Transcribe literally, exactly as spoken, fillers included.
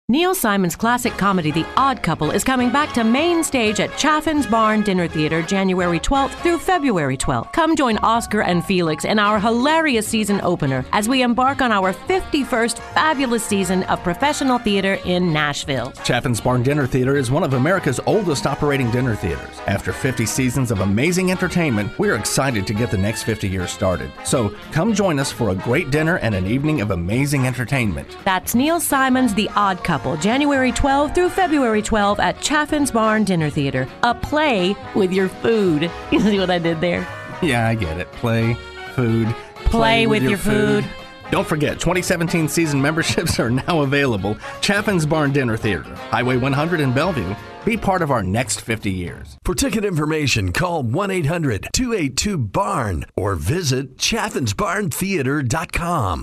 Neil Simon's classic comedy The Odd Couple is coming back to main stage at Chaffin's Barn Dinner Theater January twelfth through February twelfth. Come join Oscar and Felix in our hilarious season opener as we embark on our fifty-first fabulous season of professional theater in Nashville. Chaffin's Barn Dinner Theater is one of America's oldest operating dinner theaters. After fifty seasons of amazing entertainment, we're excited to get the next fifty years started. So come join us for a great dinner and an evening of amazing entertainment. That's Neil Simon's The Odd Couple, January twelfth through February twelfth at Chaffin's Barn Dinner Theater. A play with your food. You see what I did there? Yeah, I get it. Play, food. Play, play with, with your, your food. food. Don't forget, twenty seventeen season memberships are now available. Chaffin's Barn Dinner Theater, Highway one hundred in Bellevue. Be part of our next fifty years. For ticket information, call one eight hundred two eight two barn or visit chaffinsbarn theater dot com.